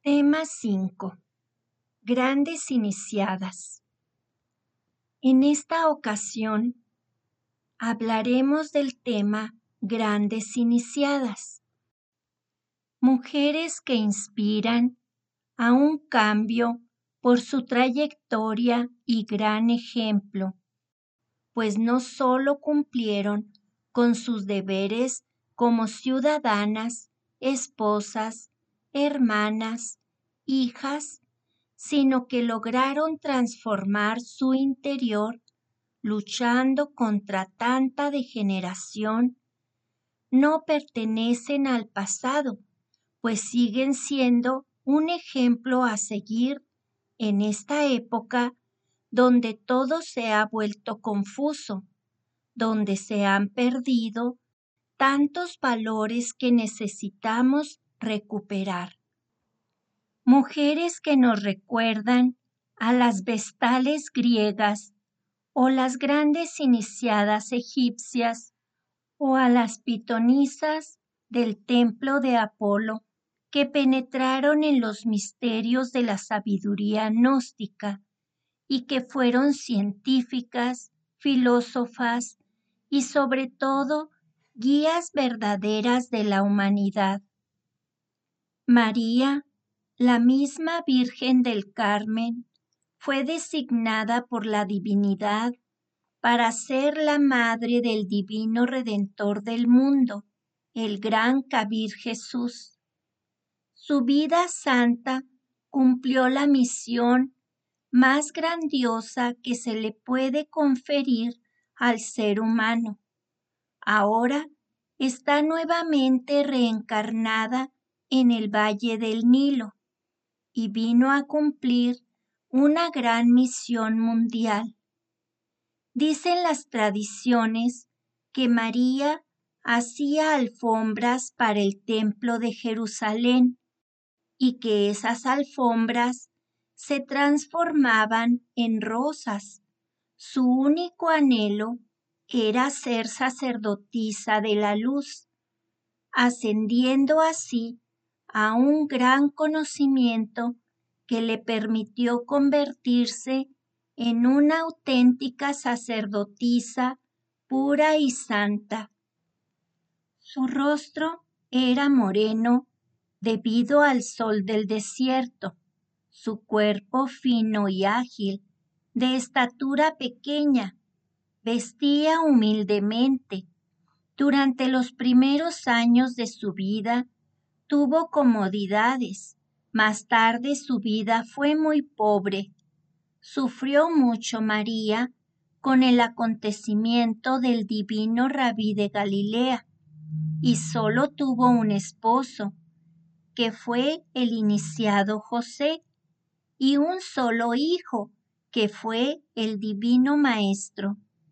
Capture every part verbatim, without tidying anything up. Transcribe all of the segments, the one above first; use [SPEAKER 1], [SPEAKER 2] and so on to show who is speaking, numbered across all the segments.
[SPEAKER 1] Tema cinco. Grandes iniciadas. En esta ocasión hablaremos del tema Grandes iniciadas. Mujeres que inspiran a un cambio por su trayectoria y gran ejemplo, pues no solo cumplieron con sus deberes como ciudadanas, esposas, hermanas, hijas, sino que lograron transformar su interior luchando contra tanta degeneración. No pertenecen al pasado, pues siguen siendo un ejemplo a seguir en esta época donde todo se ha vuelto confuso, donde se han perdido tantos valores que necesitamos recuperar. Mujeres que nos recuerdan a las vestales griegas o las grandes iniciadas egipcias o a las pitonisas del templo de Apolo que penetraron en los misterios de la sabiduría gnóstica y que fueron científicas, filósofas y sobre todo guías verdaderas de la humanidad. María, la misma Virgen del Carmen, fue designada por la divinidad para ser la madre del divino Redentor del mundo, el gran Kabir Jesús. Su vida santa cumplió la misión más grandiosa que se le puede conferir al ser humano. Ahora está nuevamente reencarnada en el Valle del Nilo y vino a cumplir una gran misión mundial. Dicen las tradiciones que María hacía alfombras para el templo de Jerusalén y que esas alfombras se transformaban en rosas. Su único anhelo era ser sacerdotisa de la luz, ascendiendo así a un gran conocimiento que le permitió convertirse en una auténtica sacerdotisa pura y santa. Su rostro era moreno debido al sol del desierto, su cuerpo fino y ágil, de estatura pequeña, vestía humildemente. Durante los primeros años de su vida tuvo comodidades, más tarde su vida fue muy pobre. Sufrió mucho María con el acontecimiento del divino Rabí de Galilea y solo tuvo un esposo, que fue el iniciado José, y un solo hijo, que fue el divino Maestro.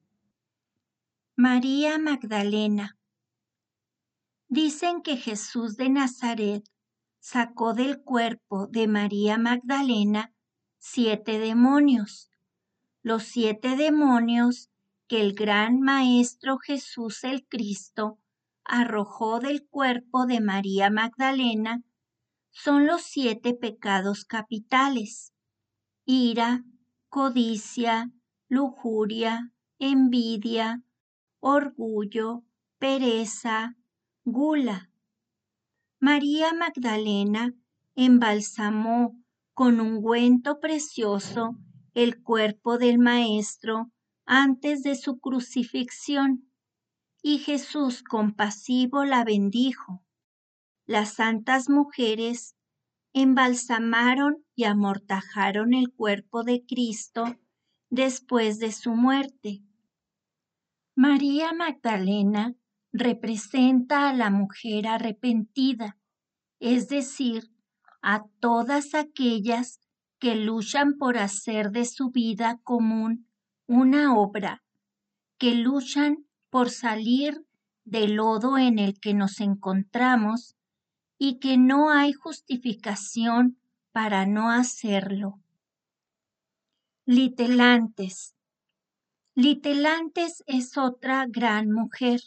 [SPEAKER 1] María Magdalena. Dicen que Jesús de Nazaret sacó del cuerpo de María Magdalena siete demonios, los siete demonios que el gran Maestro Jesús el Cristo arrojó del cuerpo de María Magdalena. Son los siete pecados capitales: ira, codicia, lujuria, envidia, orgullo, pereza, gula. María Magdalena embalsamó con ungüento precioso el cuerpo del Maestro antes de su crucifixión, y Jesús compasivo la bendijo. Las santas mujeres embalsamaron y amortajaron el cuerpo de Cristo después de su muerte. María Magdalena representa a la mujer arrepentida, es decir, a todas aquellas que luchan por hacer de su vida común una obra, que luchan por salir del lodo en el que nos encontramos y que no hay justificación para no hacerlo. Litelantes. Litelantes es otra gran mujer,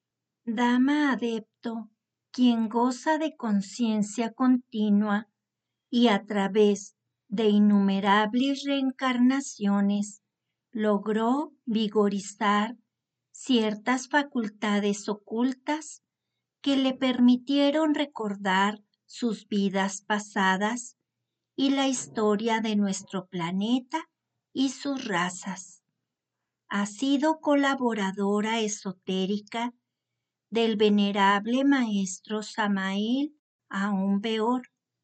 [SPEAKER 1] dama adepto, quien goza de conciencia continua y a través de innumerables reencarnaciones logró vigorizar ciertas facultades ocultas que le permitieron recordar sus vidas pasadas y la historia de nuestro planeta y sus razas. Ha sido colaboradora esotérica del venerable maestro Samael Aun Weor.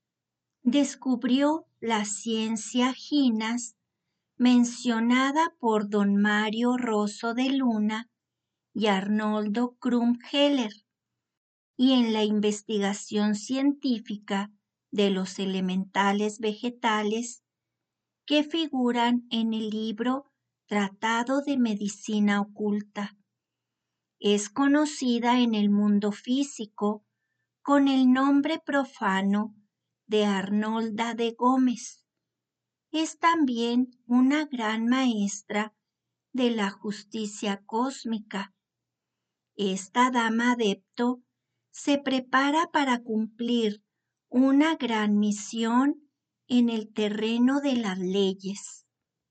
[SPEAKER 1] Descubrió la ciencia Ginas mencionada por don Mario Rosso de Luna y Arnoldo Krumheller, y en la investigación científica de los elementales vegetales que figuran en el libro Tratado de Medicina Oculta. Es conocida en el mundo físico con el nombre profano de Arnolda de Gómez. Es también una gran maestra de la justicia cósmica. Esta dama adepto se prepara para cumplir una gran misión en el terreno de las leyes.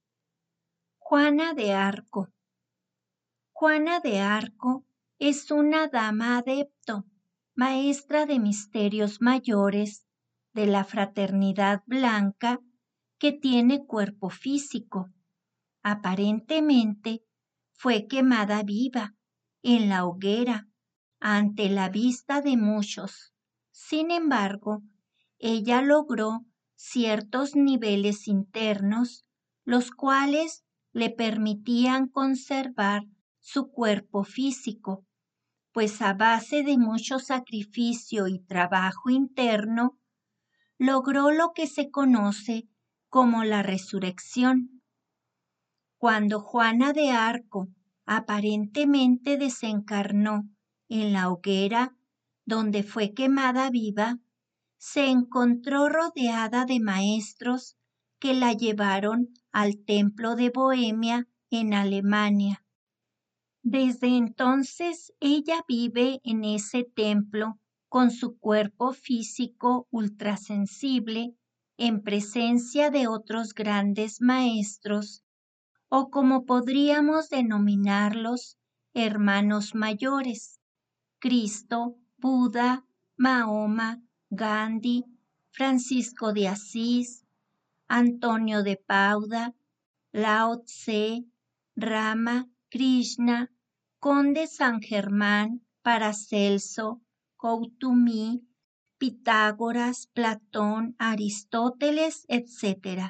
[SPEAKER 1] Juana de Arco. Juana de Arco es una dama adepto, maestra de misterios mayores de la fraternidad blanca que tiene cuerpo físico. Aparentemente fue quemada viva en la hoguera ante la vista de muchos. Sin embargo, ella logró ciertos niveles internos, los cuales le permitían conservar su cuerpo físico, pues a base de mucho sacrificio y trabajo interno, logró lo que se conoce como la resurrección. Cuando Juana de Arco aparentemente desencarnó en la hoguera donde fue quemada viva, se encontró rodeada de maestros que la llevaron al templo de Bohemia en Alemania. Desde entonces ella vive en ese templo con su cuerpo físico ultrasensible en presencia de otros grandes maestros, o como podríamos denominarlos, hermanos mayores: Cristo, Buda, Mahoma, Gandhi, Francisco de Asís, Antonio de Padua, Lao Tse, Rama, Krishna, Conde San Germán, Paracelso, Gautami, Pitágoras, Platón, Aristóteles, etcétera.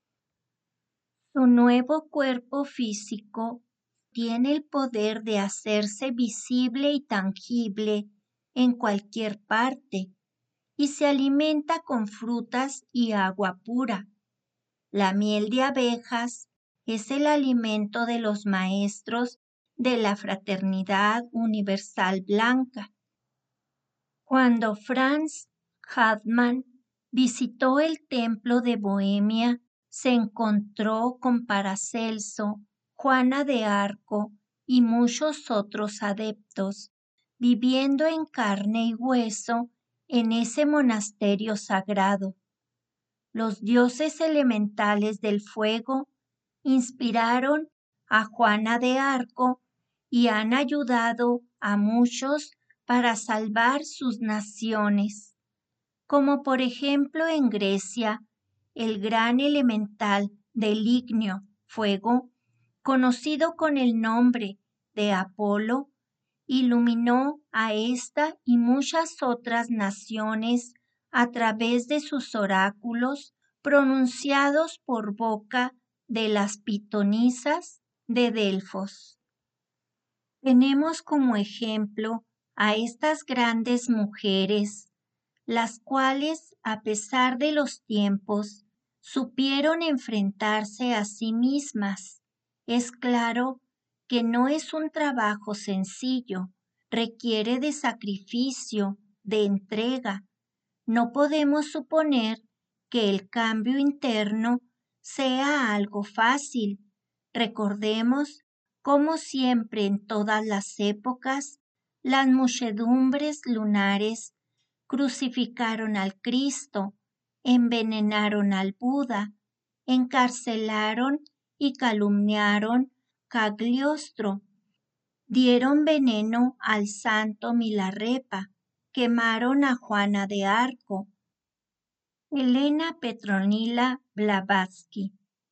[SPEAKER 1] Su nuevo cuerpo físico tiene el poder de hacerse visible y tangible en cualquier parte y se alimenta con frutas y agua pura. La miel de abejas es el alimento de los maestros de la Fraternidad Universal Blanca. Cuando Franz Hartmann visitó el templo de Bohemia, se encontró con Paracelso, Juana de Arco y muchos otros adeptos, viviendo en carne y hueso en ese monasterio sagrado. Los dioses elementales del fuego inspiraron a Juana de Arco y han ayudado a muchos para salvar sus naciones, como por ejemplo en Grecia, el gran elemental del ignio, fuego, conocido con el nombre de Apolo, iluminó a esta y muchas otras naciones a través de sus oráculos pronunciados por boca de las pitonisas de Delfos. Tenemos como ejemplo a estas grandes mujeres, las cuales, a pesar de los tiempos, supieron enfrentarse a sí mismas. Es claro que no es un trabajo sencillo, requiere de sacrificio, de entrega. No podemos suponer que el cambio interno sea algo fácil. Recordemos cómo siempre en todas las épocas las muchedumbres lunares crucificaron al Cristo envenenaron al Buda, encarcelaron y calumniaron Cagliostro, dieron veneno al santo Milarepa, quemaron a Juana de Arco, Elena Petronila Blavatsky.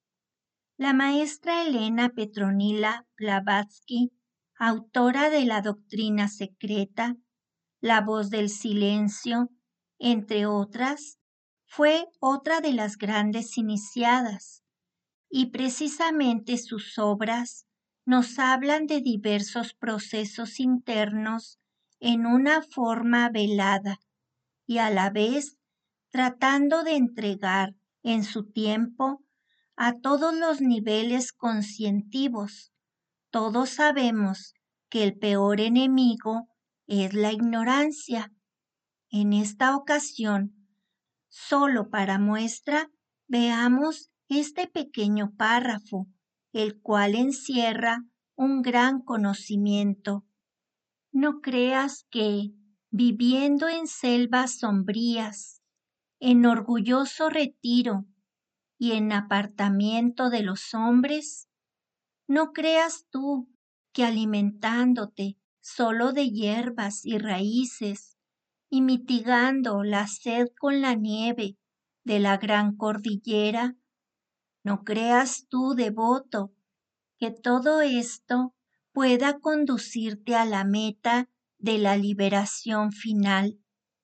[SPEAKER 1] La maestra Elena Petronila Blavatsky, autora de La doctrina secreta, La voz del silencio, entre otras, fue otra de las grandes iniciadas, y precisamente sus obras nos hablan de diversos procesos internos en una forma velada y a la vez tratando de entregar en su tiempo a todos los niveles conscientivos. Todos sabemos que el peor enemigo es la ignorancia. En esta ocasión, solo para muestra, veamos este pequeño párrafo, el cual encierra un gran conocimiento. No creas que, viviendo en selvas sombrías, en orgulloso retiro y en apartamiento de los hombres, no creas tú que alimentándote solo de hierbas y raíces y mitigando la sed con la nieve de la gran cordillera, no creas tú, devoto, que todo esto pueda conducirte a la meta de la liberación final,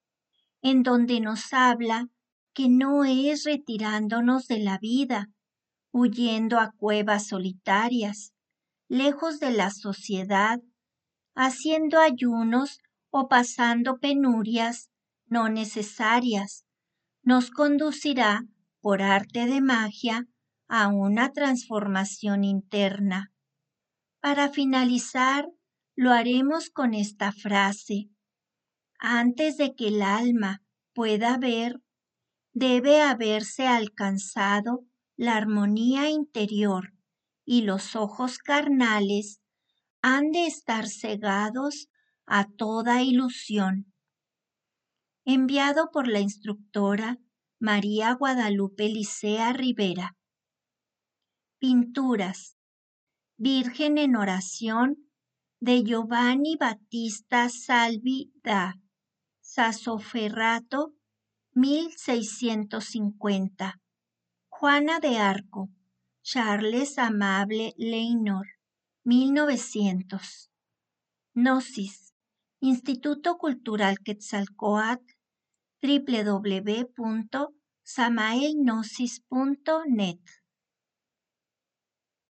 [SPEAKER 1] en donde nos habla que no es retirándonos de la vida, huyendo a cuevas solitarias, lejos de la sociedad, haciendo ayunos o pasando penurias no necesarias, nos conducirá por arte de magia a una transformación interna. Para finalizar, lo haremos con esta frase: antes de que el alma pueda ver, debe haberse alcanzado la armonía interior y los ojos carnales han de estar cegados a toda ilusión. Enviado por la instructora María Guadalupe Licea Rivera. Pinturas. Virgen en oración de Giovanni Battista Salvi da Sassoferrato, mil seiscientos cincuenta. Juana de Arco, Charles Amable Leynor, mil novecientos. Gnosis, Instituto Cultural Quetzalcóatl, doble u doble u doble u punto samaelgnosis punto net.